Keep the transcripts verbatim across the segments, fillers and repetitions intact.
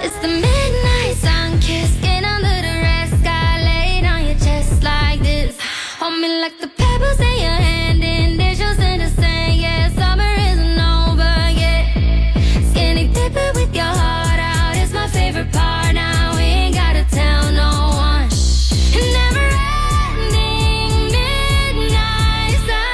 It's the midnight sun kiss, get under the rest, sky laid on your chest like this. Hold me like the pebbles in your hand, initials in the sand. Yeah, summer isn't over yet. Skinny dipping with your heart out is my favorite part. Now we ain't gotta tell no one. Never ending midnight sun.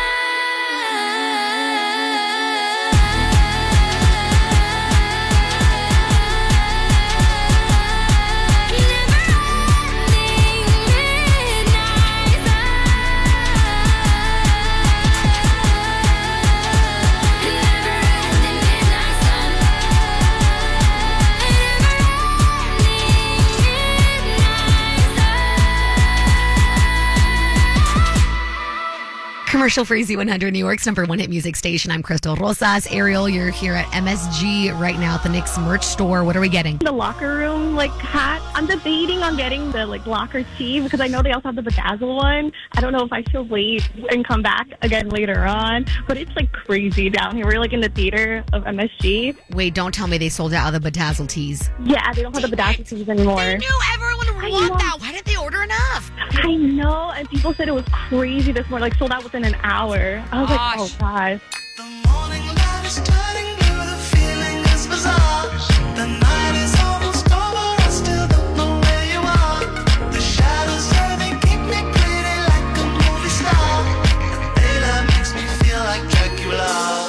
Commercial free Z one hundred, New York's number one hit music station. I'm Crystal Rosas. Ariel, you're here at M S G right now at the Knicks merch store. What are we getting? The locker room like hat. I'm debating on getting the like locker tee because I know they also have the bedazzle one. I don't know if I should wait and come back again later on, but it's like crazy down here. We're like in the theater of M S G. Wait, don't tell me they sold out of the bedazzle tees. Yeah, they don't have the bedazzle tees anymore. They knew everyone would want that. Why didn't they order enough? I know, and people said it was crazy this morning, like sold out within an hour. I was Gosh. like, oh gosh. The morning light is turning blue, the feeling is bizarre. The night is almost over, I still don't know where you are. The shadows turning keep me pretty like a movie star. Daylight makes me feel like Dracula.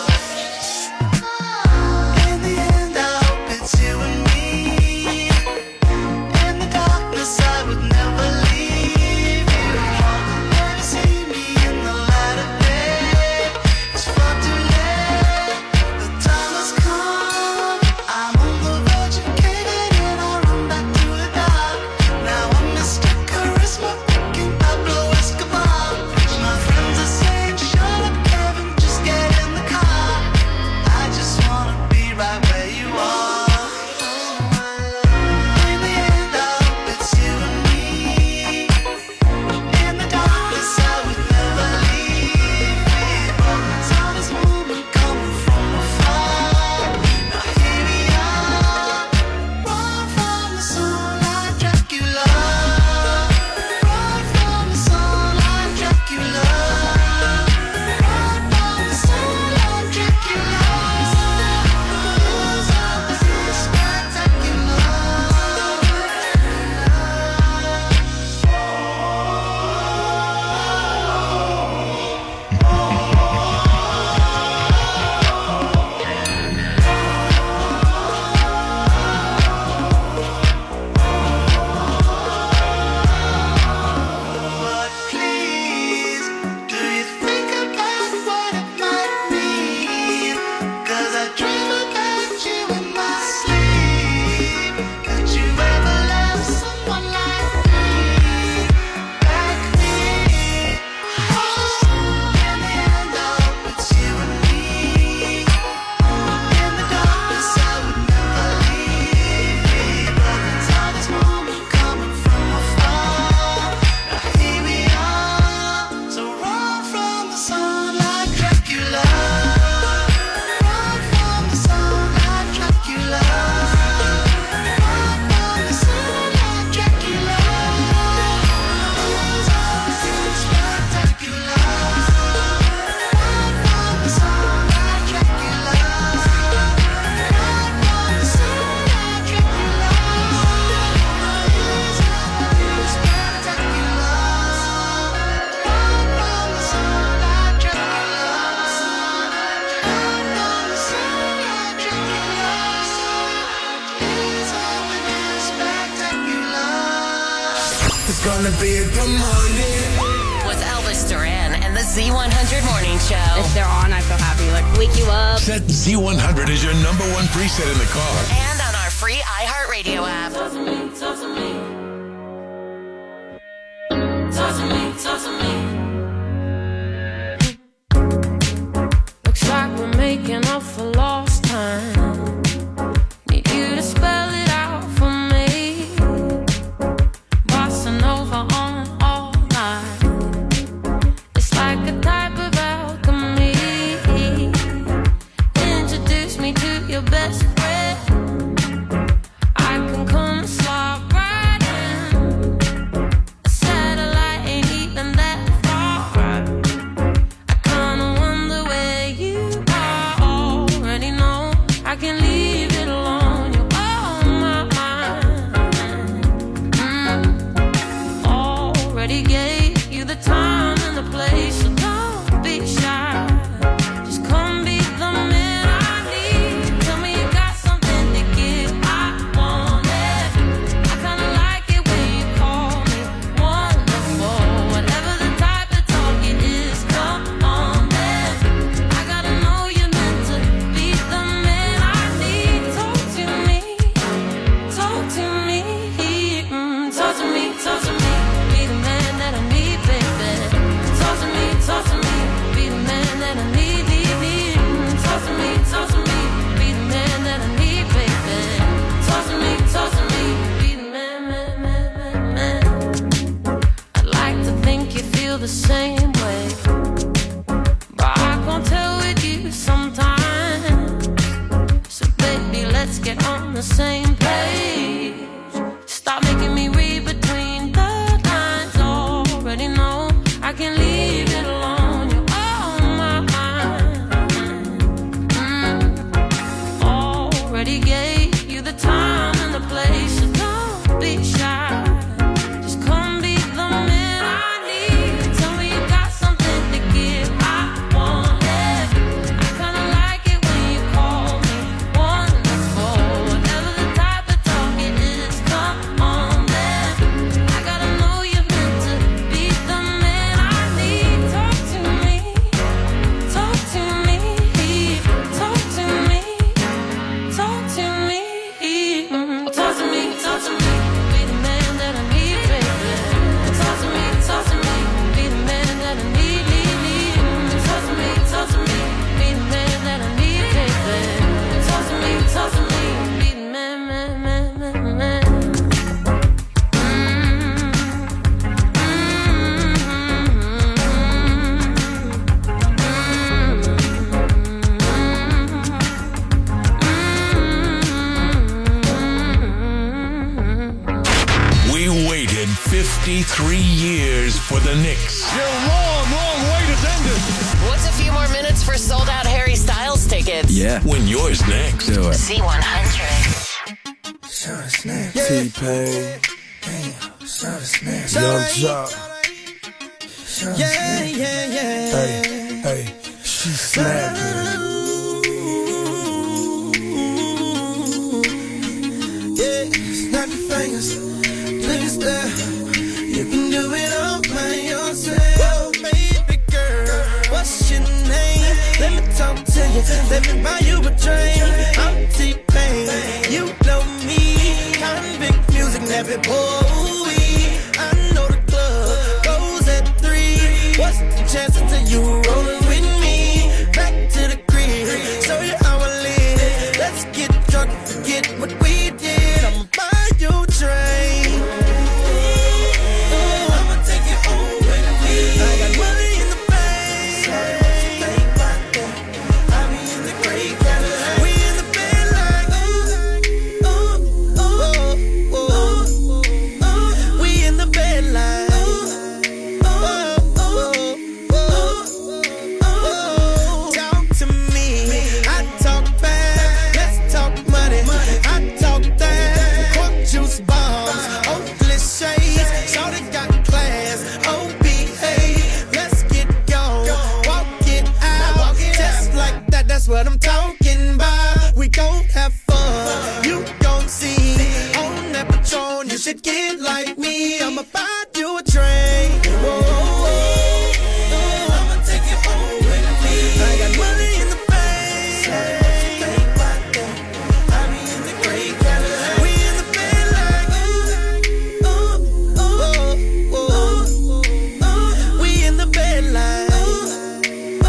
In the end, I hope it's you and me. In the darkness, I would never leave you. Never see me in the light of day. It's far too late. The time has come. I'm on the verge of caving in. I run back to the dark. Now I'm Mister Charisma, picking Pablo Escobar. My friends are saying, shut up, Kevin, just get in the car. I just wanna be right where you are. In the end, I hope it's you and me. In the darkness, I would never leave. Saw this moment coming from afar. Now here we are, run from the sun like Dracula. Run from the sun like Dracula. Run from the sun like Dracula. It's spectacular. But please, do you think about what it might mean? 'Cause I dream about you in my sleep. Could you ever love someone like me? Like me? In the end, I hope it's you and me. In the darkness, I would never leave. But saw this moment coming from afar. Now here we are. So run from the sun like Dracula. Run from the sun like Dracula. Run from the sun like Dracula. It's spectacular. Run from the sun like Dracula. Run from the sun like Dracula. It's spectacular. Run from the sun like Dracula. Run from the sun like Dracula. It's always spectacular. It's gonna be a good morning. With Elvis Duran and the Z one hundred Morning Show. If they're on, I feel happy. Like, wake you up. Set Z one hundred as your number one preset in the car. And on our free iHeartRadio app. Talk to me, talk to me. Talk to me, talk to me. Looks like we're making up for lost time. Need you to spell it out for me. Bossa Nova on all night. It's like a type of alchemy. Introduce me to your best friend. I can on the same page. Stop making me read between the lines. Already know I can leave it alone. You're on my mind. Mm. Already gave you the time and the place, so don't be shy. Just come be the man I need. Tell me you got something to give. I want it. I kinda like it when you call me wonderful. Whatever the type of talk it is, come on then. I gotta know you're meant to be the man I need. Talk to me, talk to me, talk to me, talk to me, mm, talk to me, talk to me. Be the man that I need, baby. Talk to me, talk to me. Be the man that I need, need, need. Mm, talk to me, talk to me. Be the man that I need, baby. Talk to me, talk to me. Be the man, man, man, man, man. We waited fifty-three years for the Knicks. You're wrong, wrong way to end it. What's a few more minutes for sold out Harry Styles tickets? Yeah. Win yours next. Do it. Z one hundred. T-Pain, Young Jock. Yeah, yeah, yeah. Hey, hey, she snapping. Yeah, snap your fingers, please there. You can do it all by yourself, baby girl. What's your name? Let me talk to you. Let me buy you a drink. I'm T-Pain. You know me. Convict music, never boy. I know the club goes at three. What's the chances of you rolling with me? Back to the crib, show you how I live. Let's get drunk, forget what we did. I'ma buy you a drink. Ooh, I'ma take you home with me. I got money in the bank. Sorry, what you think about that? I be in the great Cadillac. We in the bed like ooh, ooh, ooh, ooh, ooh. We in the bed like ooh, ooh, ooh, ooh, ooh. Talk to me, I talk back. Let's talk money, I talk that. Cork juice bombs, Oakless shades. Shorty got class, O B A. Let's get gone, walk it out. Just like that, that's what I'm talking about. We gon' have fun, you gon' see. On that Patron, you should get like me. I'ma buy you a drink. Whoa, I'ma take you home with me. I got money in the bank. Sorry, what you think about that? I be in the great Cadillac. We in the bed like ooh, ooh, ooh, ooh, ooh. We in the bed like ooh,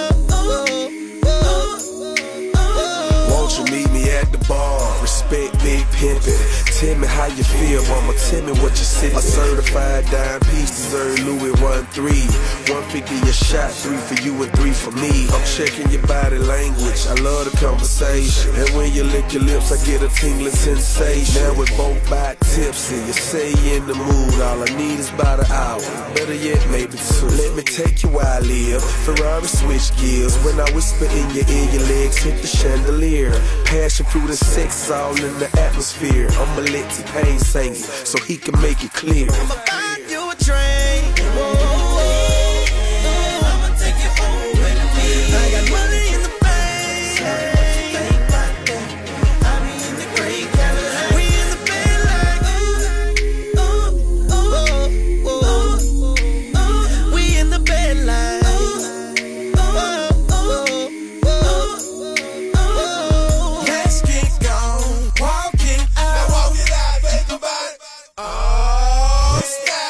ooh, ooh, ooh. Won't you meet me at the bar? Respect big pimpin'. Tell me how you feel, mama. Tell me what you see. A certified dime piece deserve Louis one three. one fifty a shot, three for you and three for me. I'm checking your body language. I love the conversation. And when you lick your lips, I get a tingling sensation. Now we're both back tipsy. You say you in the mood. All I need is about an hour. Better yet, maybe two. Let me take you where I live. Ferrari switch gears. When I whisper in your ear, your legs hit the chandelier. Passion fruit and sex all in the atmosphere. I'ma let T-Pain sing it so he can make it clear. I'ma buy you a drink. Whoa, I'ma take you home with me. I got money in the bank. Sorry, what you think about that? I be in the great Cadillac. We in the bed like ooh, ooh, ooh, ooh, ooh. We in the bed like ooh, ooh, ooh, ooh, ooh. Let's get gone, walking out. Now walk it out, think about it. Oh, stop.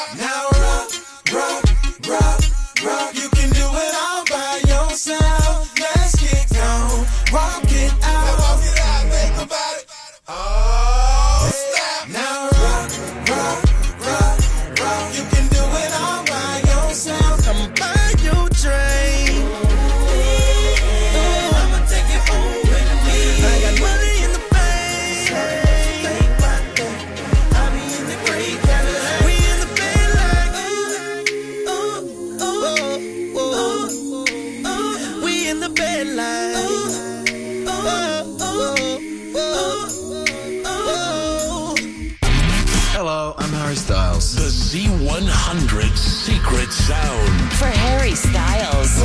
hundred's secret sound. For Harry Styles.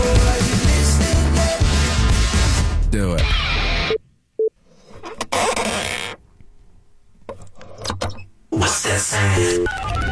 Do it. What's that sound?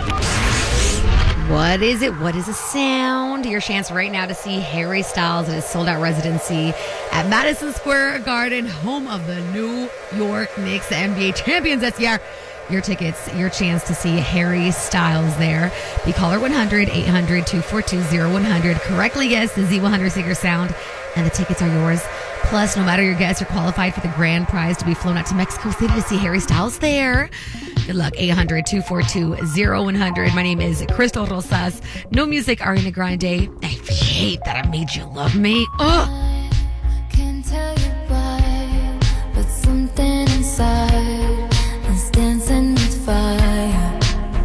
What is it? What is a sound? Your chance right now to see Harry Styles at his sold-out residency at Madison Square Garden, home of the New York Knicks, the N B A champions this year. Your tickets, your chance to see Harry Styles there. Be caller one hundred, eight hundred, two four two, zero one hundred. Correctly guess the Z one hundred Secret Sound, and the tickets are yours. Plus, no matter your guess, you're qualified for the grand prize to be flown out to Mexico City to see Harry Styles there. Good luck. eight hundred, two four two, zero one hundred. My name is Crystal Rosas. No music, Ariana Grande. I hate that I made you love me. Ugh. Can't tell you why, but something inside is dancing with fire.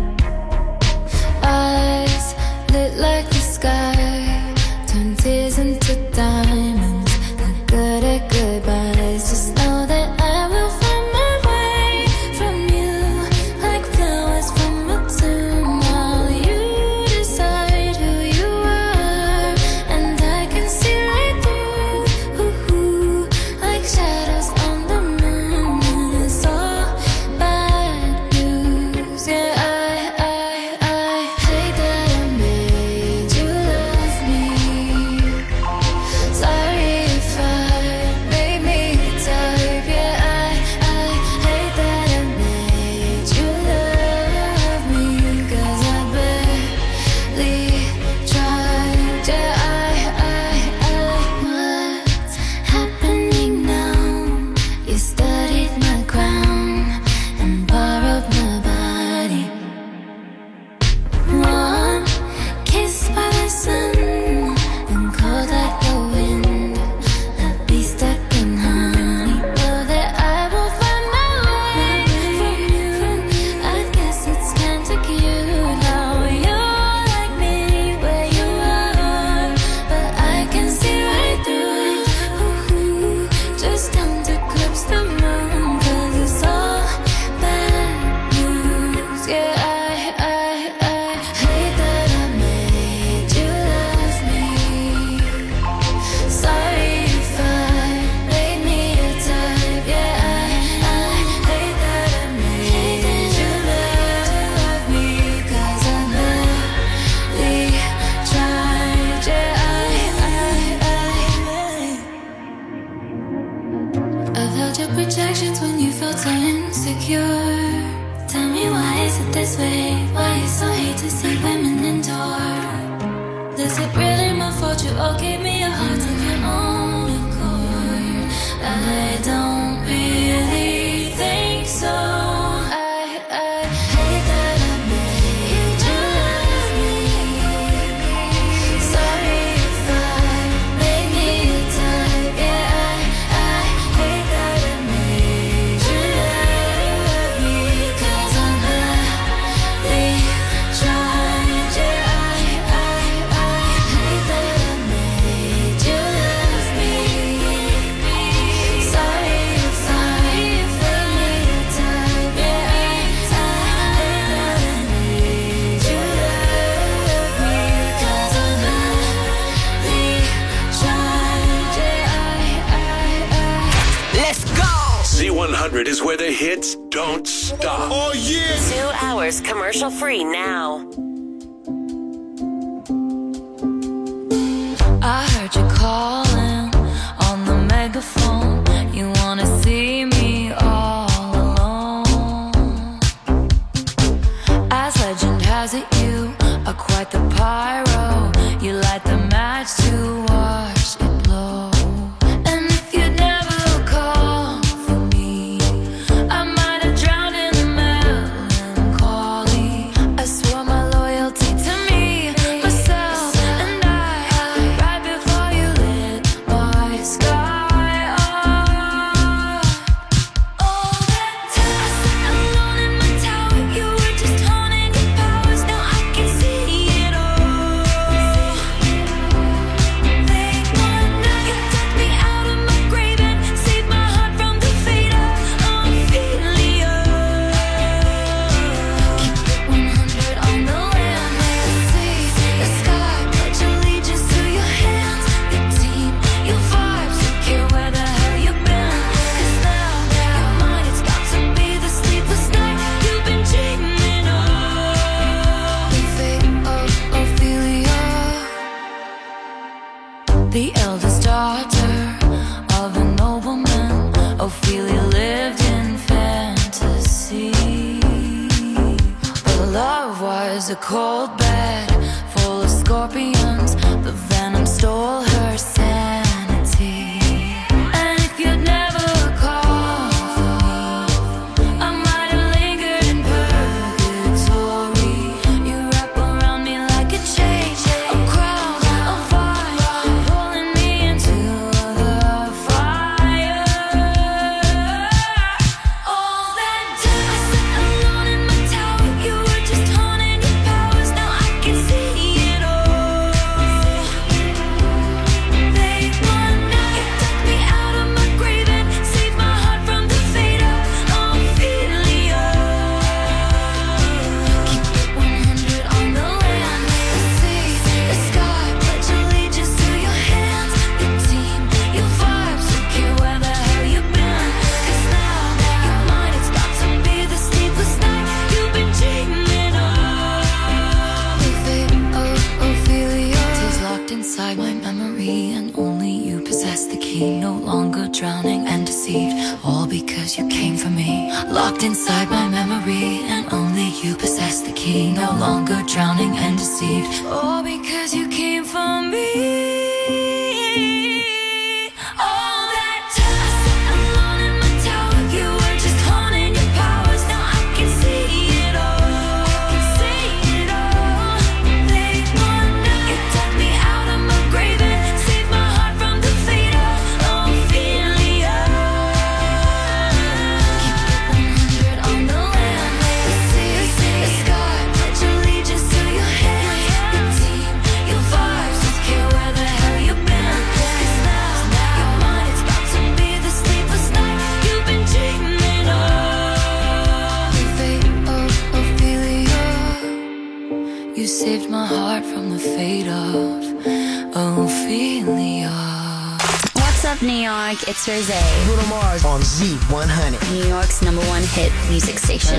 Eyes lit like the sky, turn tears into diamonds. They're good at goodbyes. Just know that I will find my way from you, like flowers from a tomb. While you decide who you are, and I can see right through, ooh, ooh, like shadows on the moon. And it's all bad news. Yeah, I, I, I hate that I made you love me. Sorry if I made me type. Yeah, I, I hate that I made you love me. 'Cause I barely tried. Yeah, I, I, I what's happening now? You studied my crown and borrowed my body. One kiss by the sun and cold like the wind. I'll be stuck in honey. Know that I will find my way from you. I guess it's kinda cute how you're like me where you are, but I can see right through it. Ooh, just don't eclipse the moon, 'cause it's all bad news. Yeah, I, I, I hate that I made you love me. Sorry if I made me a type. Yeah, I, I hate that I made you love me. 'Cause I barely tried. Yeah, I, I, I I've held your projections when you felt so insecure. Tell me, why is it this way? Why you so hate to see women endure? Is it really my fault you all gave me a heart of your own accord? I don't really think so. I, I hate that I made you love me. Sorry if I made me a type. Yeah, I, I hate that I made you love me. 'Cause I barely tried. Yeah, I, I, I hate that I made you love me. Sorry if I made me a type. Yeah, I, I hate that I made you love me. 'Cause I barely tried. Yeah, I, I, I Let's go! Z one hundred is where the hits don't stop. Oh, yeah. Two hours commercial free now. I heard you calling on the megaphone. You wanna see me all alone. As legend has it, you are quite the pyro. You light the match to watch it blow. And if you'd never call for me, I might have drowned in the melancholy. I swore my loyalty to me, myself, and I. Right before you lit my sky up. was a cold bed full of scorpions. The venom stole her sanity. And if you'd never called for me, I might have lingered in purgatory. You wrap around me like a chain, a crown, a fire, pulling me into the fire. All that time I sat alone in my tower, you were just haunting your powers. Now I can see it all. They one night you took me out of my grave and saved my heart from the fate of Ophelia. Keep it one hundred on the land, the sea, the sky. Pledge allegiance to your hands, your team, your vibes. Don't care where the hell you've been, 'cause now you're mine. It's about to be the sleepless night you've been dreaming of. The fate of Ophelia is locked inside my memory, and only you possess the key. No longer drowning and deceived, all because you came for me. Locked inside my memory, and only you possess the key. No longer drowning and deceived, all because you came for me. All that time I sat alone in my tower, you were just haunting your powers. Now I can see it all. I can see it all. They one night you took me out of my grave and saved my heart from the fate of Ophelia. Keep it one hundred on the land, the sea, the sky. Pledge allegiance to your hands, your team, your vibes. Don't care where the hell you've been, 'cause now you're mine. It's about to be the sleepless night you've been dreaming of. The fate of Ophelia. You saved my heart from the fate of Ophelia. What's up, New York? It's Rosé, Bruno Mars on Z one hundred. New York's number one hit music station.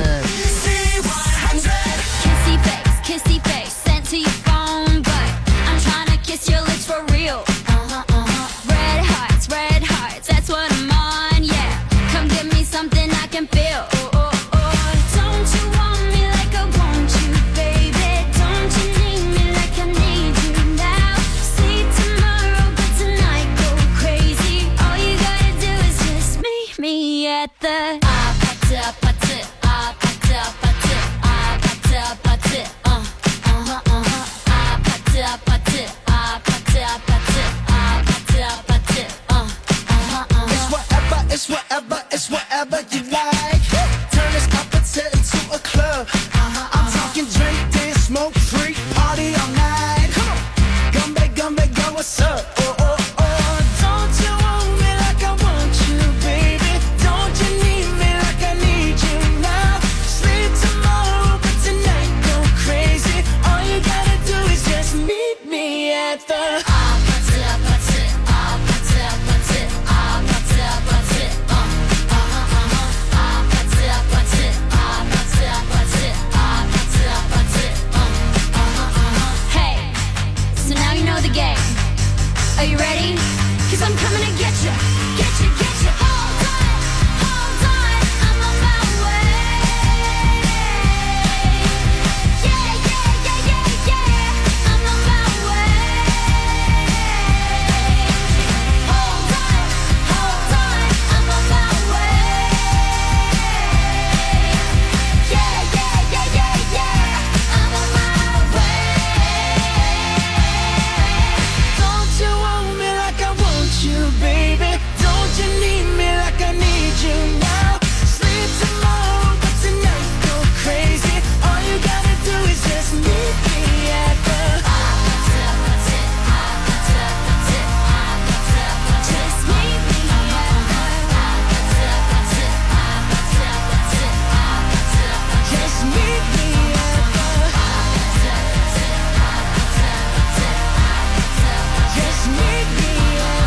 Kissy face, kissy face, sent to your phone, but I'm trying to kiss your lips for real. Uh-huh, uh-huh. Red hearts, red hearts, that's what I'm on, yeah. Come give me something I can feel. Oh, oh, oh. Don't you want me like I want you, baby? Don't you need me like I need you now? Sleep tomorrow, but tonight go crazy. All you gotta do is just meet me at the ah, pata, pata, ah, pata, pata, ah, pata, pata, uh, uh-huh, uh-huh, ah, pata, pata, ah, pata, pata, ah, pata, pata, uh, uh-huh, uh-huh. It's whatever, it's whatever, it's whatever you like. Turn this opposite into a club. I'm talking drink, dance, smoke, freak, party all night. Come on, gumbe, gumbe, go, what's up? Oh, oh, oh. Don't you want me like I want you, baby? Don't you need me like I need you now? Sleep tomorrow, but tonight go crazy. All you gotta do is just meet me at the Ah, pata, pata, ah, pata, pata, ah, pata, pata, uh, uh-huh, uh-huh, ah, pata, pata, ah, pata, pata, ah, pata, pata, uh, uh-huh, uh-huh. Hey, so now you know the game. Are you ready? 'Cause I'm coming to get you, get you, get you. Hold on, hold on, I'm on my way. Yeah, yeah, yeah, yeah, yeah, I'm on my way. Hold on, hold on, I'm on my way. Yeah, yeah, yeah, yeah, yeah, I'm on my way. Don't you want me like I want you, baby? Don't you need me like I need you now? Sleep tomorrow, but tonight go crazy. All you gotta do is just meet me at the Just meet me just meet me at the just meet me at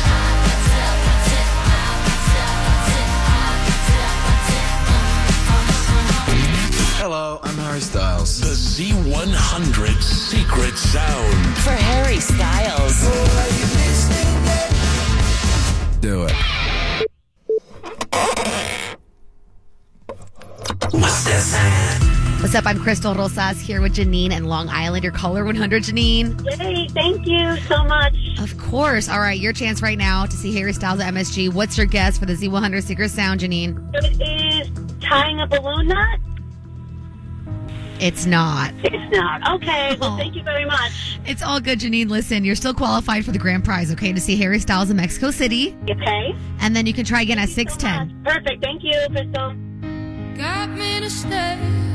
Hello, I'm Harry Styles. The Z one hundred secret sound. For Harry Styles. Do it. What's that sound? What's up? I'm Crystal Rosas here with Janine and Long Island. Your caller one hundred, Janine. Yay, thank you so much. Of course. All right, your chance right now to see Harry Styles at M S G. What's your guess for the Z one hundred Secret Sound, Janine? It is tying a balloon knot? It's not. It's not. Okay, well, thank you very much. It's all good, Janine. Listen, you're still qualified for the grand prize, okay, to see Harry Styles in Mexico City. Okay. And then you can try again at six ten. So Perfect. Thank you, Crystal. Got me to stay.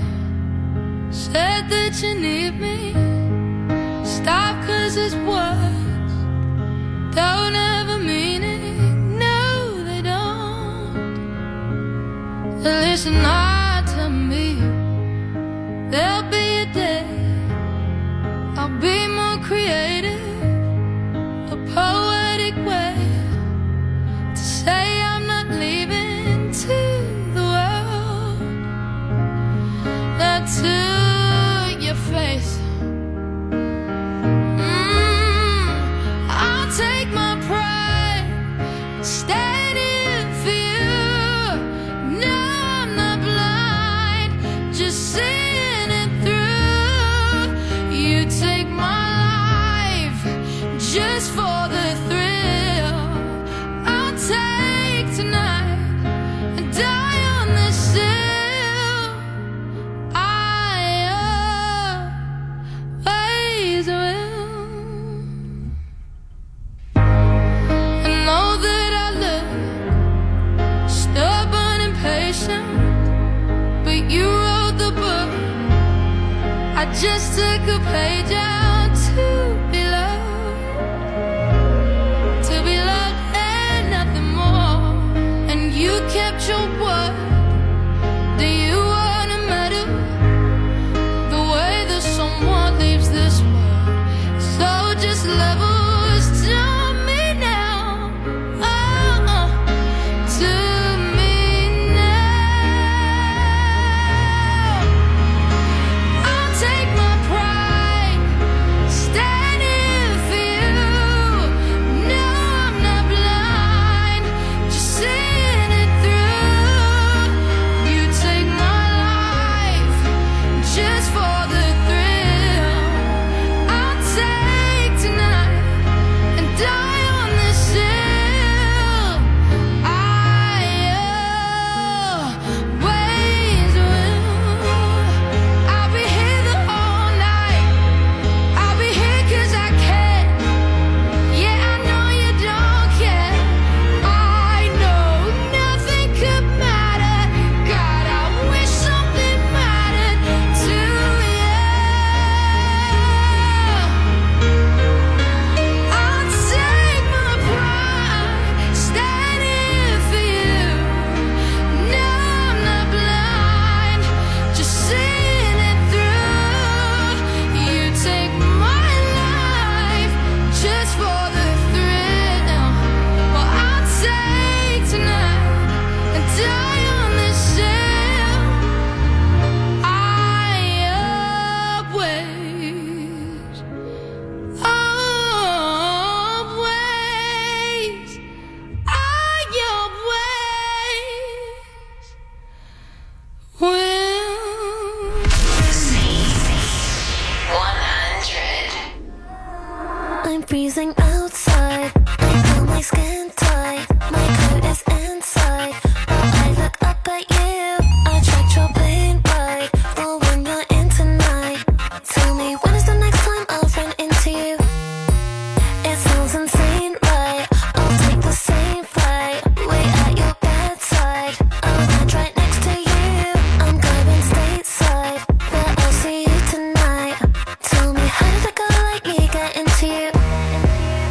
Said that you need me. Stop, cause it's words don't ever mean it. No, they don't. Listen hard to me. There'll be a day I'll be more creative, a poetic way to say I'm not leaving to the world. Not to your face. Mm, I'll take my pride, standing for you. No, I'm not blind, just seeing it through. You take my life just for the thrill. I'll take tonight and die on this hill. I always will. I know that I look stubborn and patient, but you wrote the book. I just took a page out to be loved, to be loved and nothing more. And you kept your word. Do you want to medal the way that someone leaves this world? So just levels to me now. Oh, oh, to me now. I'll take my pride, standing for you. No, I'm not blind, just seeing it through. You take my life just for the thrill. I'll take tonight and die on this hill. I always will. I'll be here the whole night. I'll be here 'cause I can. Yeah, I know you don't care. I know nothing could matter. God, I wish something mattered to you. I'll take my pride, standing for you. No, I'm not blind, just seeing it through. You take my life just for the thrill. Well, I'll take tonight and die on this hill. I always, always, I always will. one hundred. I'm freezing outside. I feel my skin tight. My coat is inside. While I look up at you, I tracked your plane ride. Well, when you're in tonight, tell me when is the next time I'll run into you? It sounds insane, right? I'll take the same flight. Wait at your bedside. I'll land right next to you. I'm going stateside, but I'll see you tonight. Tell me how did a girl like me get into you?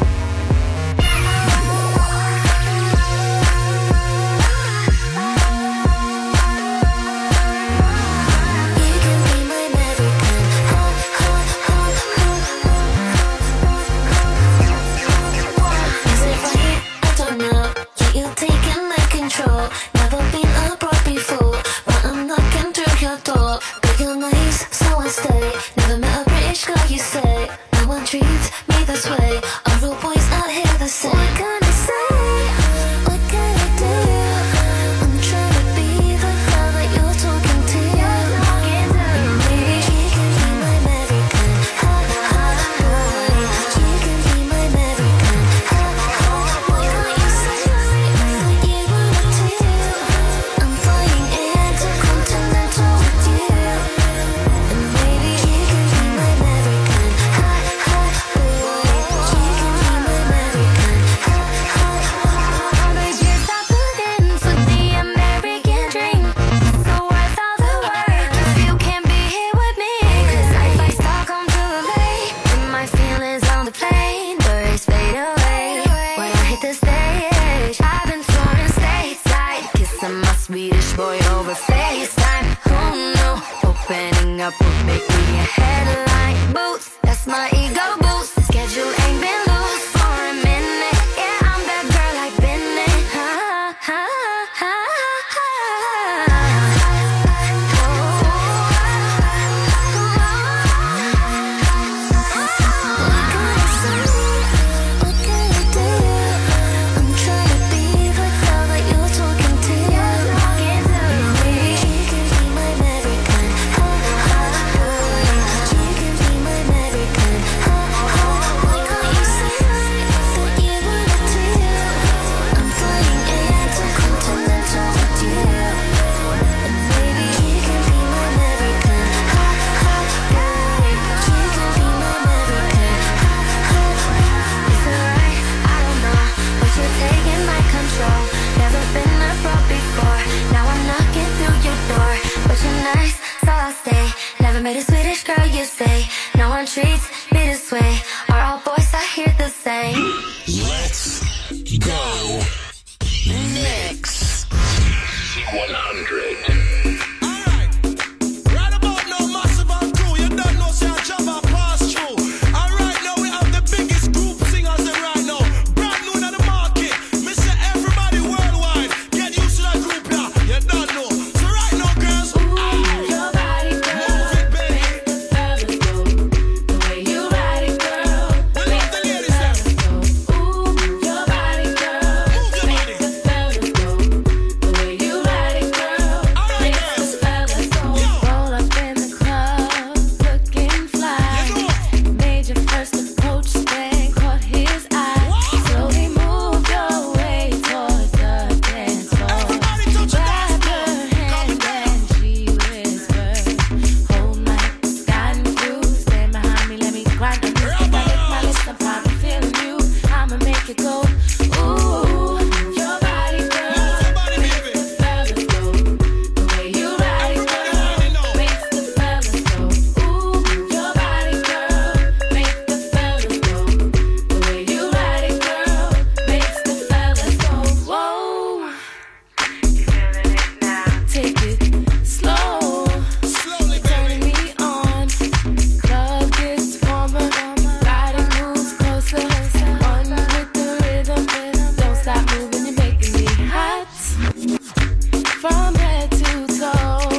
a boot, make me a headline. Boots, that's my ego boost. Schedule ain't been loose for a minute. Yeah, I'm that girl I've been in. Ha, ha, ha, made a Swedish girl, you say. No one treats me this way. Are all boys I hear the same? Let's go. Mix one hundred. Right about now, massive and crew. You don't know, say a job I pass through. And right now, we have the biggest group singers in right now. Brand new in the market. Me say everybody worldwide. Get used to that group, yeah. You don't know. So right now, girls. Ooh, your body, girl. Move it, baby. Make the fellas go. The way you ride it, girl. We love the ladies, them. Ooh, your body, girl. Move your body. Make the fellas go. The way you ride it, girl. All right, Make girls. the fellas go. Roll up in the club, looking fly. You know. Made your first approach, then caught his eye. Slowly move your way towards the dance floor. Everybody touch your dance Grab floor. her hand and she whispered, hold my sky and cruise. Stand behind me, let me grind on you. If I lift my lips, I'm probably feeling you. I'ma make it go. Ooh, your body, girl. Move your body, Make baby. the fellas go. The way you ride it, Everybody girl. wanna know. Makes the fellas go. Ooh, your body, girl. Make the fellas go. The way you ride it, girl. Makes the fellas go. Whoa. Take it slow. Slowly, Turning baby. me on. Club gets warmer. Body moves closer. One with the rhythm. Don't stop moving, you're making me hot. From head to toe,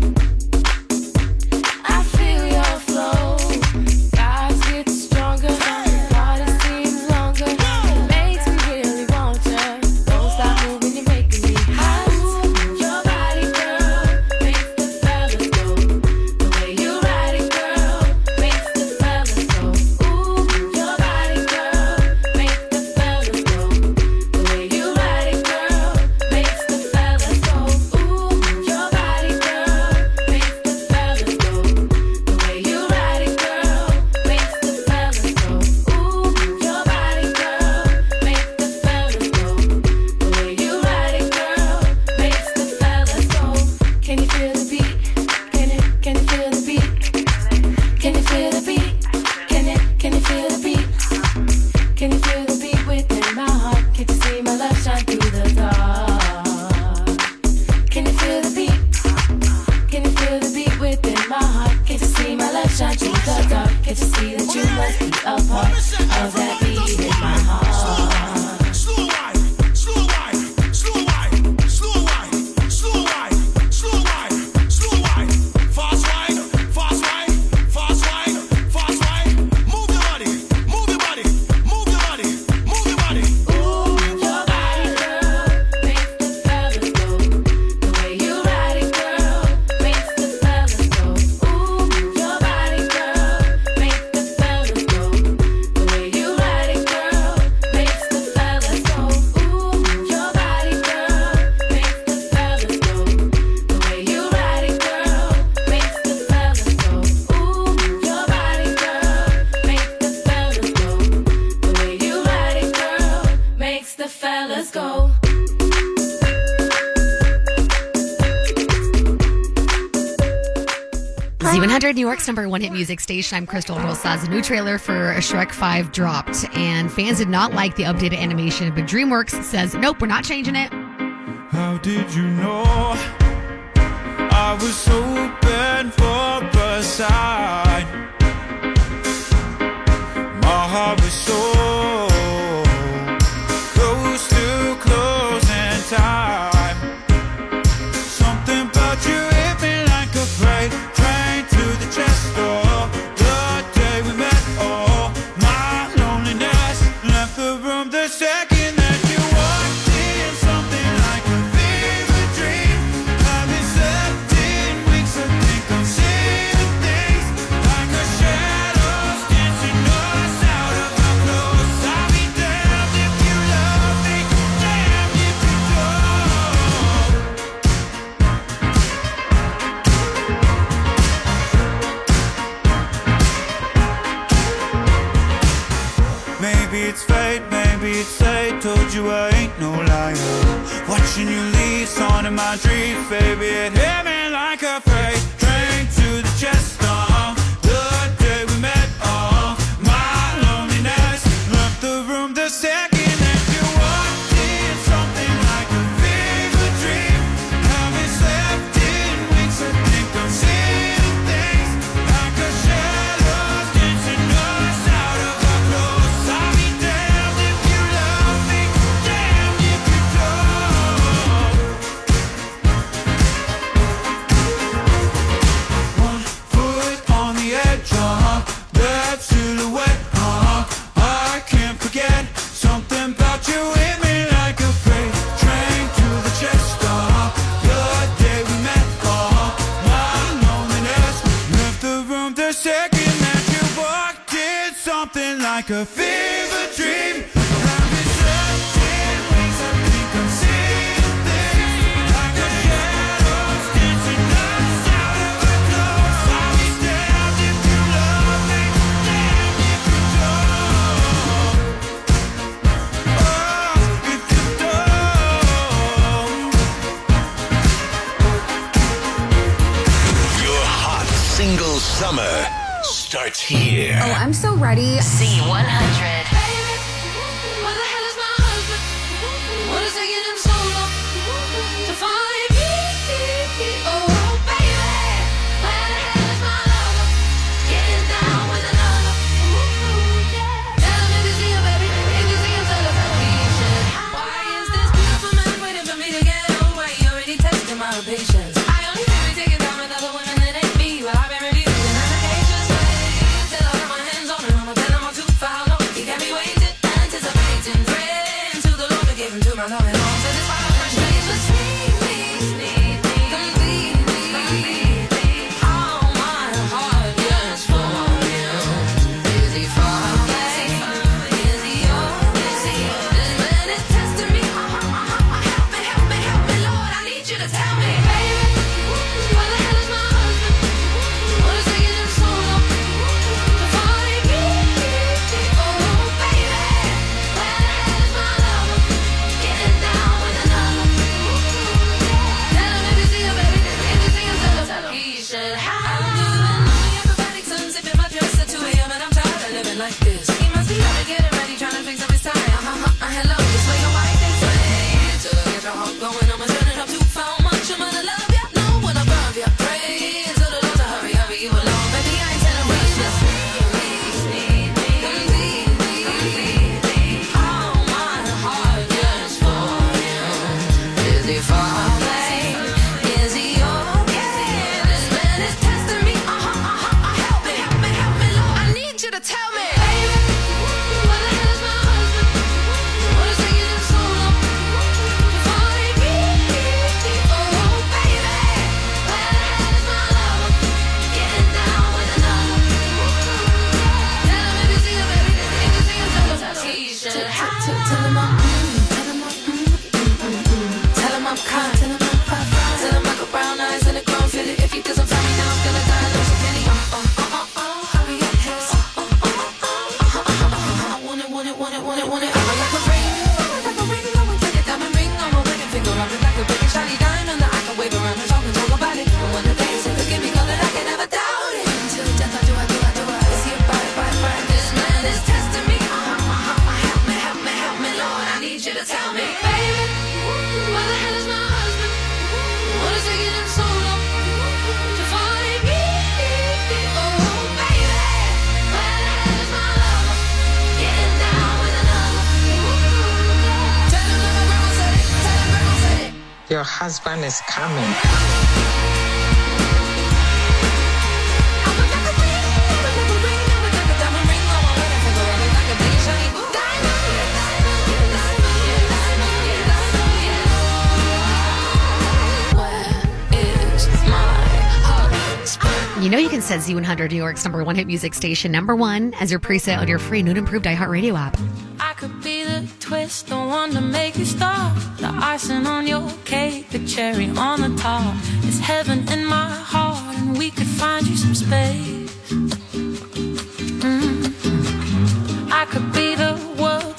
I feel your flow. Vibes get stronger. Party seems longer. Makes me really want ya. Don't stop moving, you're making me hot. Your body, girl, makes the fellas go. The way you ride it, girl, makes the fellas go. Ooh, your body, girl, makes the fellas go. The way you ride it, girl, makes the fellas go. Ooh, your body, girl, makes the fellas go. The way you ride it, girl, makes the fellas go. Ooh, your body, girl, makes the fellas go. The way you ride it, girl, makes the fellas go. Can you feel the beat? Can it? Can you feel the beat? Can you feel the beat? Can it? Can you feel the beat? Can you feel the beat within my heart? Can't you see my love shine through the dark? Can you feel the beat? Can you feel the beat within my heart? Can't you see my love shine through the dark? Can't you see that you must be a part of that beat in my heart? Slow wine, slow wine, slow wine, slow wine, slow wine, slow wine, slow wine. Fast wine, fast wine, fast wine, fast wine. Move your body, move your body, move your body, move your body. Ooh, your body, girl, makes the fellas go. The way you ride it, girl, makes the fellas go. Ooh, your body, girl, makes the fellas go. The way you ride it, girl, makes the fellas go. Ooh, your body, girl, makes the fellas go. The way you ride it, girl, makes the fellas go. Ooh, your body, girl, makes the fellas go. The way you ride it, girl, makes the fellas go. Z one hundred, New York's number one hit music station. I'm Crystal Rosas. The new trailer for Shrek five dropped, and fans did not like the updated animation, but DreamWorks says, nope, we're not changing it. How did you know I was so bad for us? it's fate, maybe it's fate. Told you I ain't no liar. Watching you leave, song in my dreams, baby. It hit me like a freight train to the chest. Uh, the day we met, uh, my loneliness left the room the second that you walked in. Something like a fever dream. Haven't slept in weeks. I think I'm seeing things like a shadow dancing us out of our clothes. I'll be damned if you love me, damned if you don't. One foot on the edge, uh-huh, that silhouette, uh-huh, I can't forget. Something about you hit me like a freight train to the chest, uh-huh, the day we met, uh-huh, my loneliness left the room the second that you walked in. Something like a fever dream. Haven't slept in weeks. I think I'm seeing things like a shadows dancing us out of our clothes. I'll be damned if you love me, damned if you don't. Oh, if you don't. Your hot single summer starts here. Oh, I'm so ready. Z one hundred. Where the hell is my husband? What is taking him so long to find me? Oh, baby, where the hell is my lover? Getting down with another. Tell him if you see him, baby. If you see him, tell him he should. Why is this beautiful man waiting for me to get away? You already tested my patience. I only feel we taking down with other women that ain't me. Well, I've been refusing applications. Till I got my hands on him, I'ma tell him I'm too far long. He got me waiting, anticipating, praying to the Lord to give him to my loving arms. So this why I'm frustrated. Need me, need me, complete me, complete me. All my heart yearns for you. Is he far away? Is he yours? Is he yours? This man is testing me. Uh-huh, uh-huh. Help me, help me, help me, Lord. I need you to tell me, baby, where the hell is my husband? What is taking him so long to find me? Oh, baby, where the hell is my lover? Getting down with another. Tell him if you see him, baby. If you see him, tell him he should have. I'm doing my acrobatics, unzipping my dress at two a.m. and I'm tired of living like this. He must be out getting ready, trying to fix up his tie. Uh-huh, uh, hello, this way your wife thinks way to get your heart going. I'ma turn it up too far much. I'm gonna love ya, know when I love ya. Pray to the Lord to hurry, hurry you along, baby. I ain't telling rush this. Please need me, complete me, complete me. All my heart yearns for you. Is he far away? Is he okay? This man is testing me. Uh-huh, uh-huh. Help me, help me, help me, Lord. I need you to tell me, baby, where the hell is my husband? What is taking him so long to find me? Oh, baby, where the hell is my lover? Getting down with another. Tell him if you see him, baby. If you see him, tell him he should have. Tell him I'm, tell him I'm, tell him I'm kind, tell him I'm fine, tell him I got brown eyes and a grown fit. If he doesn't find me now, I'm gonna die. Lose a penny. Uh, uh, uh, uh, uh, hurry up, yes. Uh, uh, uh, uh, uh, uh, uh, uh, I want it, want it, want it, want it, want it. I'm like a ring, like a ring, I'm like a diamond ring. I'm a wedding finger, I'm like a big shiny diamond that I can wave around and talk and talk about it. I wanna dance and forgive me, 'cause I can never doubt it. Until death, I do, I do, I do, I see it, bye, bye, bye. This man is testing me. Uh-huh, uh-huh. Help me, help me, help me, Lord. I need you to tell me, baby, where the hell is my husband? What is taking him so long to find me? Oh, baby, where the hell is my lover? Getting down with another. Tell him that my grandma said it. Tell him grandma said it. Your husband is coming. You know you can set Z one hundred, New York's number one hit music station, number one, as your preset on your free new and improved iHeartRadio app. I could be the twist, the one to make you stop. The icing on your cake, the cherry on the top. It's heaven in my heart, and we could find you some space. Mm. I could be the world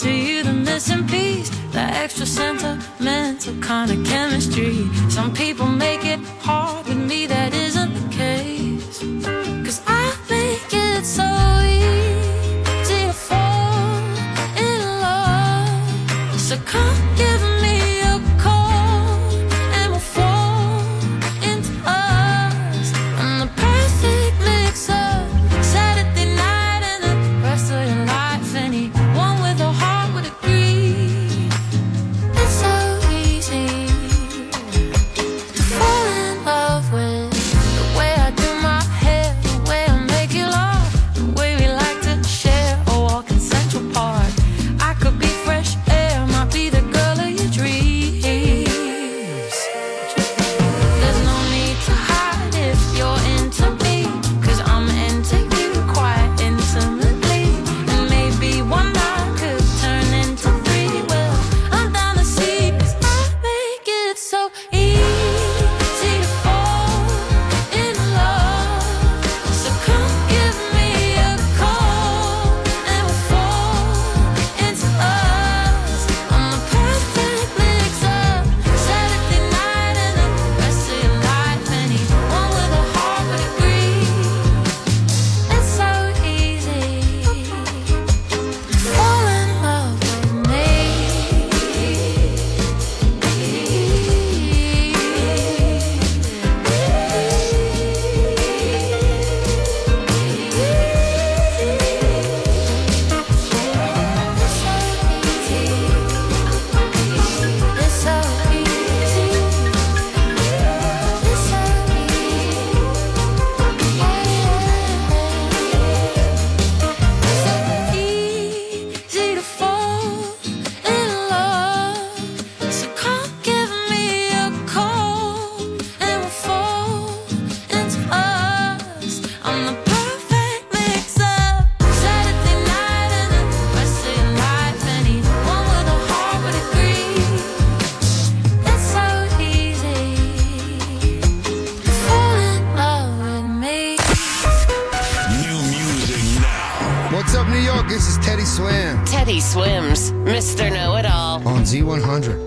Swim. Teddy Swims, Mister Know-It-All. On Z one hundred.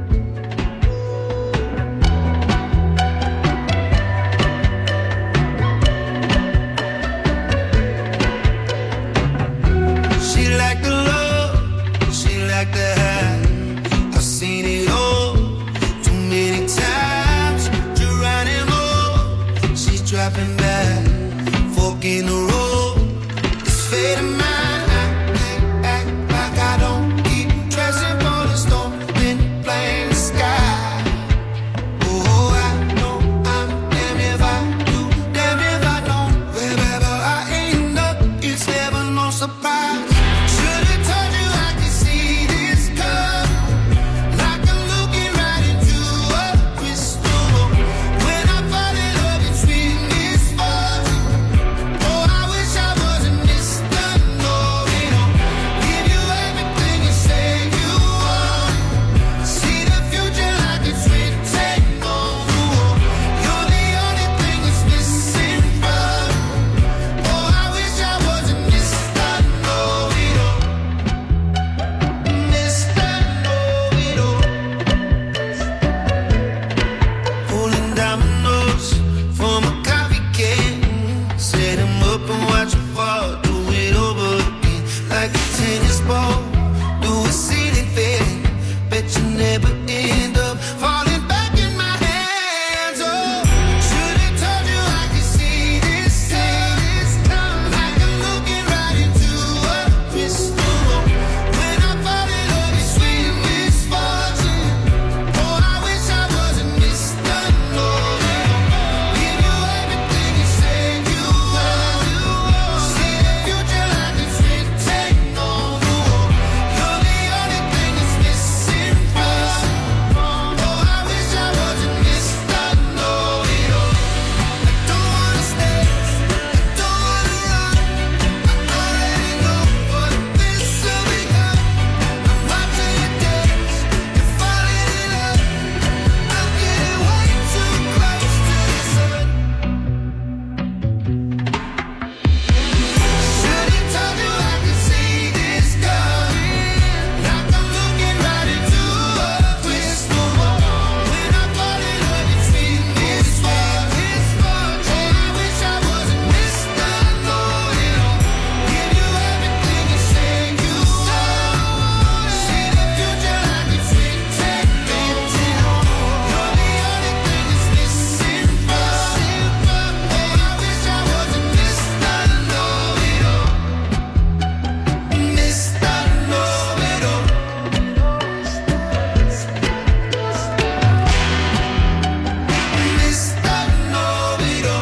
She like the love, she like the high. I've seen it all too many times. Geronimo, she's dropping back, fork in the road. It's fading mine. I act like I don't keep dressing for the storm in plain sky. Oh, I know I'm damned if I do, damned if I don't. Wherever I end up, it's never no surprise. Should've told you I could see this come, like I'm looking right into a crystal ball. When I fall in love, it's sweet misfortune. Oh, I wish I wasn't Mister Know-It-All. Give you everything you say you want. See the future like it's written on the wall. You're the only thing that's missing from. Oh, I wish I wasn't Mister Know-It-All. Mister Know-It-All. Pulling dominoes from a coffee can. Set 'em up and watch 'em fall. Do it over again like a tennis ball. Do a ceiling fan. Bet you never end up falling back in my hands. Oh, should've told you I could see this come, like I'm looking right into a crystal ball. When I fall in love, it's sweet misfortune. Oh, I wish I wasn't Mister Know-It-All. Give you everything you say you want. See the future like it's written on the wall. You're the only thing that's missing from. Oh, I wish I wasn't Mister Know-It-All. I don't wanna stay, I don't wanna run. I already know what this will become. I'm watching you dance, you're falling in love. I'm getting way too close to the sun. Should've told you I could see this coming, like I'm looking right into a crystal ball. When I fall in love, it's sweet misfortune. Oh, I wish I wasn't Mister Know-It-All. Give you everything you say you want. See the future like it's written on the wall. You're the only thing that's missing from. Oh, I wish I wasn't Mister Know-It-All. Mister Know-It-All. Mister Know-It-All.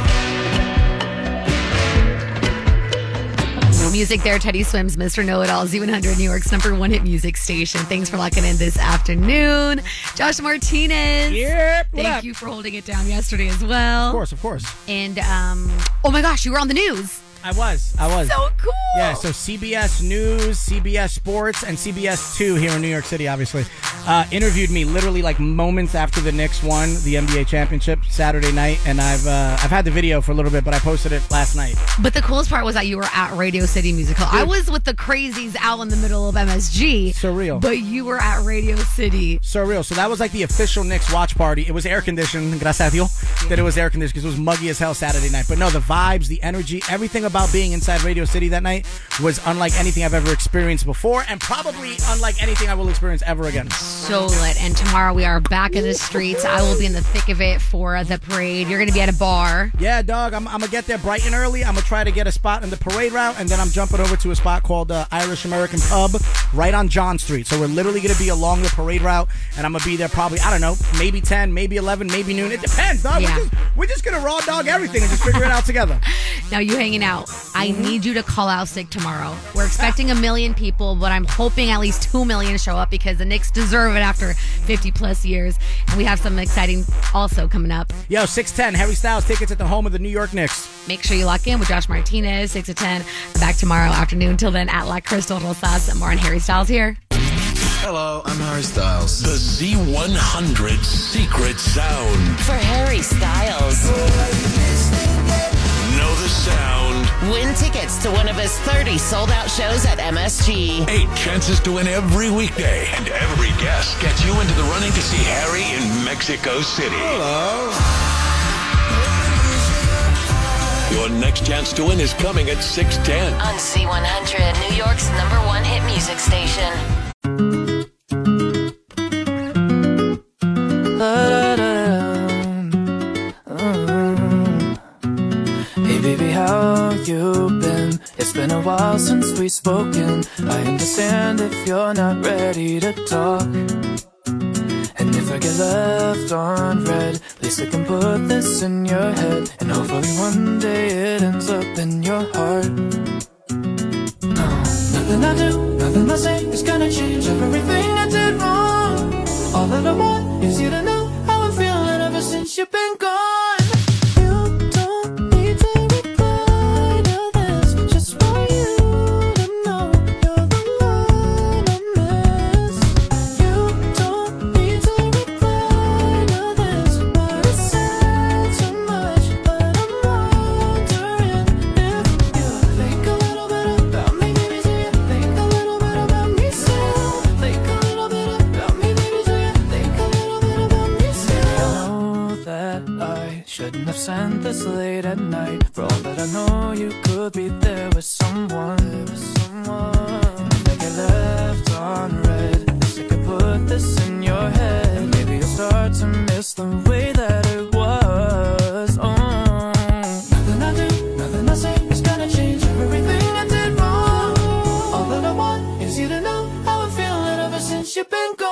No music there. Teddy Swims, Mister Know-It-All, Z one hundred, New York's number one hit music station. Thanks for locking in this afternoon. Josh Martinez. Yep. what Thank up? you for holding it down yesterday as well. Of course, of course. And, um, oh my gosh, you were on the news. I was. I was. So cool. Yeah, so C B S News, C B S Sports, and C B S two here in New York City, obviously, uh, interviewed me literally like moments after the Knicks won the N B A championship Saturday night, and I've uh, I've had the video for a little bit, but I posted it last night. But the coolest part was that you were at Radio City Music Hall. I was with the crazies out in the middle of M S G. Surreal. But you were at Radio City. Surreal. So that was like the official Knicks watch party. It was air conditioned, gracias a Dios, that it was air conditioned because it was muggy as hell Saturday night. But no, the vibes, the energy, everything about being inside Radio City that night was unlike anything I've ever experienced before, and probably unlike anything I will experience ever again. So lit. And tomorrow we are back in the streets. I will be in the thick of it for the parade. You're going to be at a bar. Yeah, dog. I'm, I'm going to get there bright and early. I'm going to try to get a spot in the parade route, and then I'm jumping over to a spot called uh, Irish American Pub right on John Street. So we're literally going to be along the parade route, and I'm going to be there probably, I don't know, maybe ten, maybe eleven, maybe noon. It depends, dog. Yeah. We're just, we're just going to raw dog everything and just figure it out together. Now you hanging out. I need you to call out sick tomorrow. We're expecting a million people, but I'm hoping at least two million show up because the Knicks deserve it after fifty plus years. And we have some exciting also coming up. Yo, six ten, Harry Styles tickets at the home of the New York Knicks. Make sure you lock in with Josh Martinez, six to ten. Back tomorrow afternoon. Till then, at La Crystal Rosas. More on Harry Styles here. Hello, I'm Harry Styles. The Z one hundred Secret Sound. For Harry Styles. Know the sound. Win tickets to one of his thirty sold-out shows at M S G. Eight chances to win every weekday, and every guest gets you into the running to see Harry in Mexico City. Hello. Your next chance to win is coming at six ten. On Z one hundred, New York's number one hit music station. Hey baby, how you been? It's been a while since we've spoken. I understand if you're not ready to talk. And if I get left on red, at least I can put this in your head. And hopefully one day it ends up in your heart. No, nothing I do, nothing I say is gonna change everything I did wrong. All that I want is you to know how I'm feeling ever since you've been gone. Shouldn't have sent this late at night. For all that I know, you could be there with someone. With someone. And if I get left on red, at least I could put this in your head. Maybe you'll start to miss the way that it was. Oh, nothing I do, nothing I say is gonna change everything I did wrong. All that I want is you to know how I'm feeling ever since you've been gone.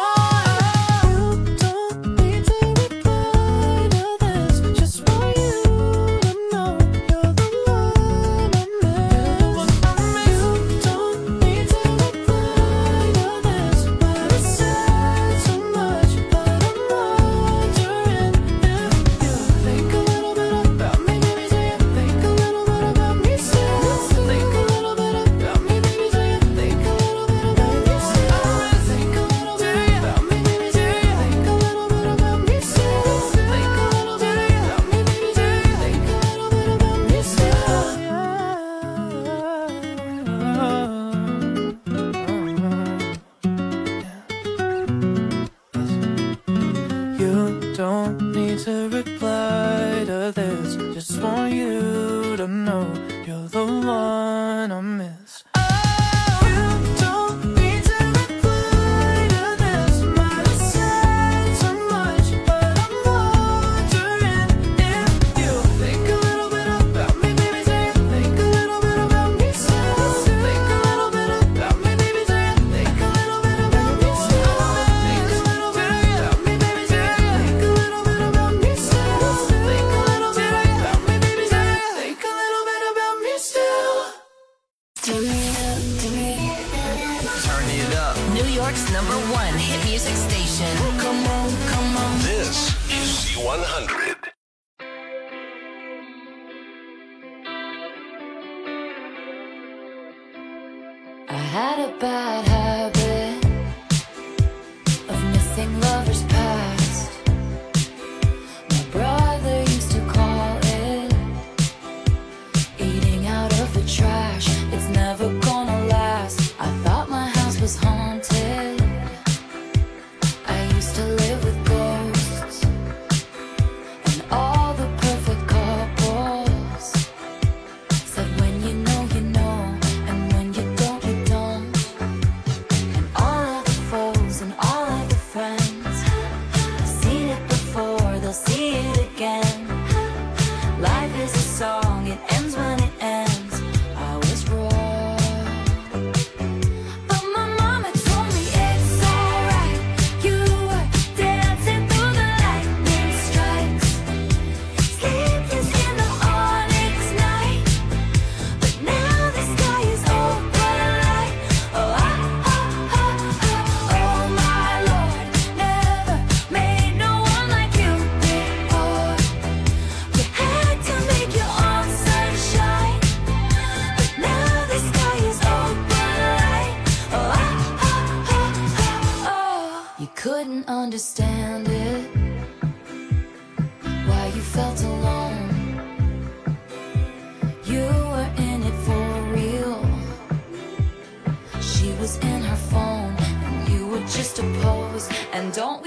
All of the foes and all of the friends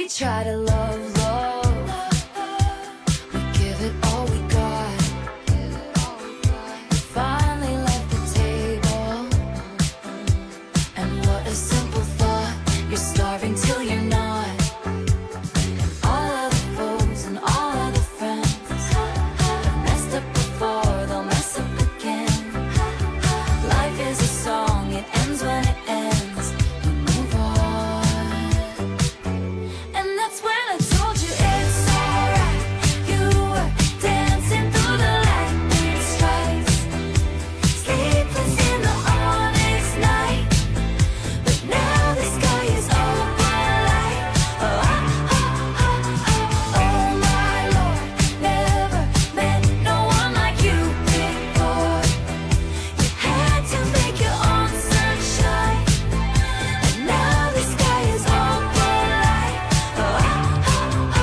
we try to love, love. We give it all we got. We finally left the table. And what a simple thought. You're starving till you're not. And all of the foes and all of the friends have messed up before, they'll mess up again. Life is a song, it ends when it ends. You move on. And that's when I told you it's alright. You were dancing through the lightning strikes, sleepless in the onyx night. But now the sky is open light. Oh, oh, oh, oh, oh my Lord, never met no one like you before. You had to make your own sunshine, and now the sky is open light. Oh, oh, oh, oh,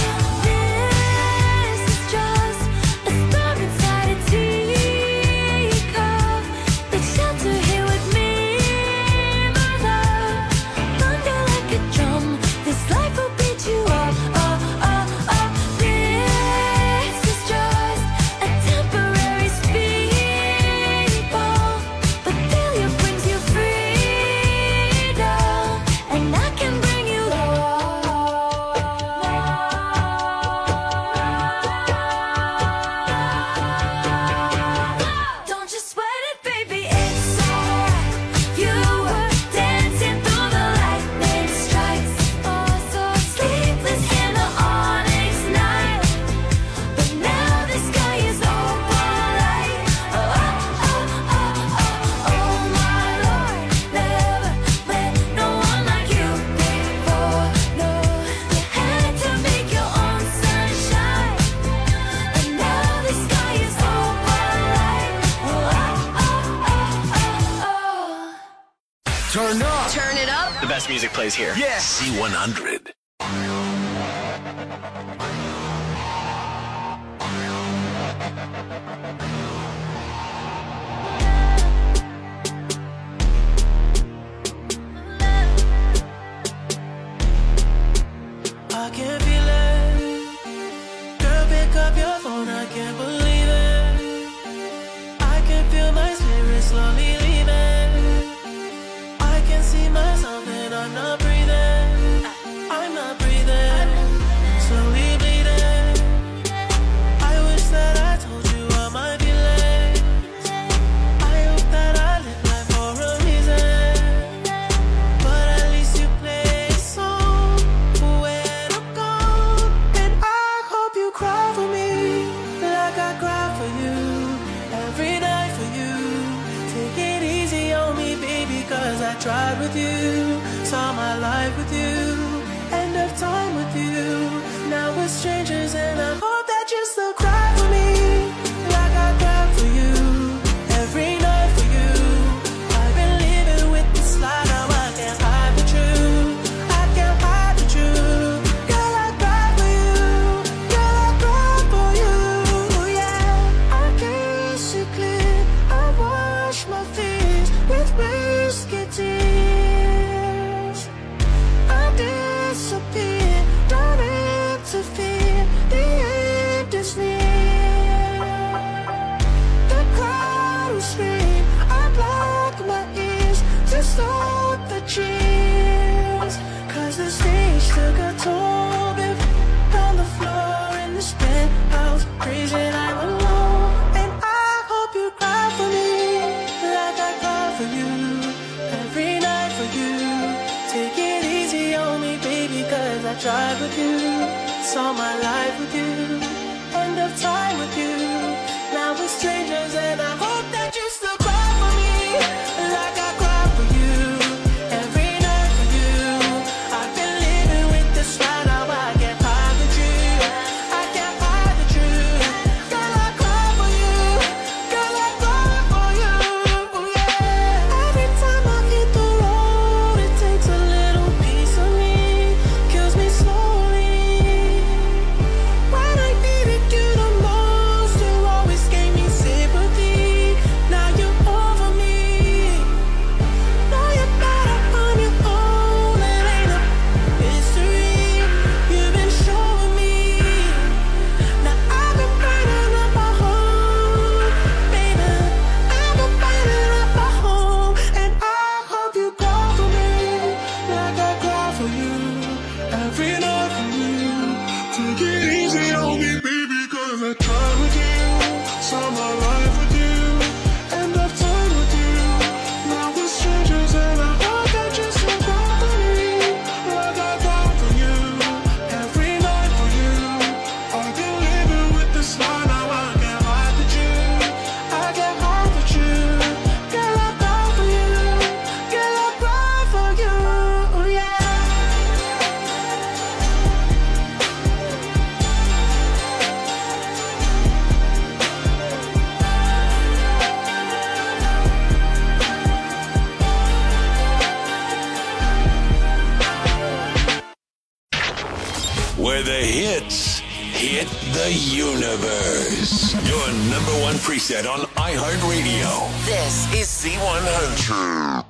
this is just a star inside a teacup. Take shelter here with me, my love. Thunder like a drum, this life will beat you up. Oh, oh, oh, this is just a temporary speed bump, but failure brings you freedom, and I can bring you love. Don't you sweat it, baby, it's alright. You were dancing through the lightning strikes, oh so sleepless in the onyx night. But now the sky is open light. Oh, oh, oh, oh, oh my Lord, never met no one like you before. No, you had to make your own sunshine, and now the sky is open light. Oh, oh, oh, oh, oh. Turn up. Turn it up. The best music plays here. Yeah. C one hundred. I can't feel it. Girl, pick up your phone, I can't believe it. I can feel my spirit slowly leaving. I can see myself and I'm not breathing. I'm not breathing. Slowly bleeding. I wish that I told you all my feelings. I hope that I live life for a reason. But at least you play a song for where to go. And I hope you cry for me like I cry for you. Every night for you. Take it easy on me, baby, cause I tried with you. Saw my life with you. End of time with you. Now we're strangers and I hope that you still cry for me like I cry for you. Every night for you. I've been living with this lie, now I can't hide the truth. I can't hide the truth. Girl, I cry for you. Girl, I cry for you. Yeah, I kiss you clear. I wash my fears with whiskey tears. I disappear, don't interfere. The end is near. The crowd will scream. I block my ears to stop the cheers. Cause the stage took a toll. Been on the floor in this penthouse, crazy I'm alone. And I hope you cry for me like I cry for you. Every night for you. Take it easy on me, baby, cause I tried with you. Saw my life with you. End of time with you. Now we're strangers and I hope that you still cry for me like I cry for you. Every night for you. I've been living with this where the hits hit the universe. Your number one preset on iHeartRadio. This is Z one hundred.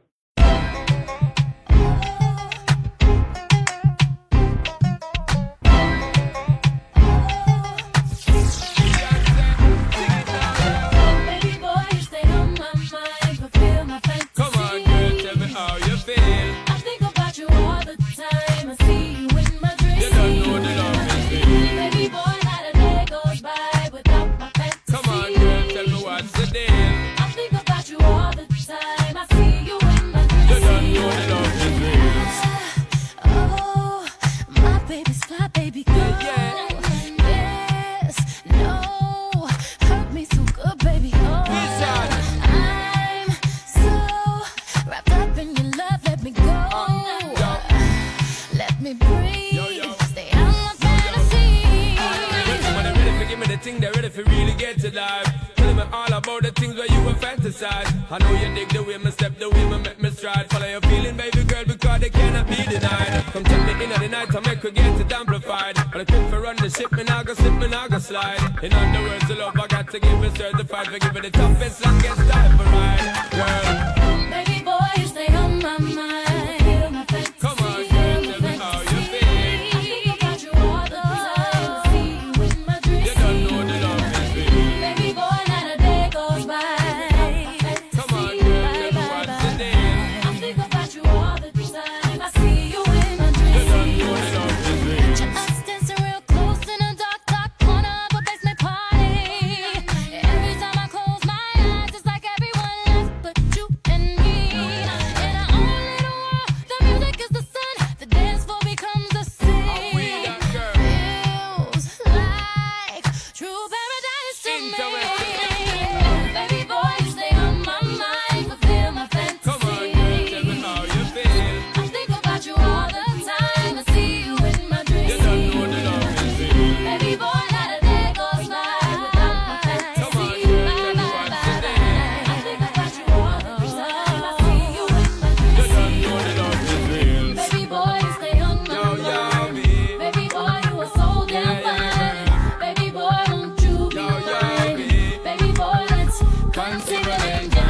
Baby boy, you stay on my mind, fulfill my fantasy. Come on, girl, tell me how you feel. I think about you all the time. I see you in my dreams. You don't know the love is real. Baby boy, not a day goes by without my fantasy. Come on, girl, tell me what's the deal. I think about you all the time. I see you in my dreams. You don't know the love is real. Oh, my baby's fly, baby girl. Yes, no, hurt me so good, baby. Oh, I'm so wrapped up in your love. Let me go. Let me breathe. Stay out my fantasy. When they're ready for give me the thing, they're ready for really get to life. Tell me all about the things where you were fantasize. I know you dig the way me step, the way me make me stride. Follow your feeling, baby girl, because they cannot be denied. Come take me in at the night to make her get it amplified. But I quick for run the ship, me now go slip, me now go slide. In other words, the love I got to give it certified. For giving the toughest, longest time for ride, girl. Baby boy, you stay on my mind. Feel my fantasy. Come on, girl, tell me how you feel. I think about you all the time. I see you in my dreams. You don't know the love is real. Baby boy, not a day goes by. Come on, girl, tell me what's the deal. I think about you all the time. I see you in my dreams. You don't know the love is real. Picture us dancing real close in a dark, dark corner of a basement party. Every time I close my eyes, it's like everyone left but you and me. In our own little world, the music is the sun. The dance floor becomes the sea. Feels like true paradise to me. Baby boy, you stay on my mind, fulfill my fantasy. Come on, girl, tell me how you feel. I think about you all the time. I see you in my dreams. You don't know the love is real. Baby boy, not a day goes by without my fantasy. Come on, girl, tell me what's the deal. I think about you all the time. I see you in my dreams. You don't know the love is real. Baby boy, you stay on my Yo, yo, mind. me. Baby boy, you are so damn fine. Baby boy, won't you be Yo, yo, mine? me. Baby boy, let's consider it.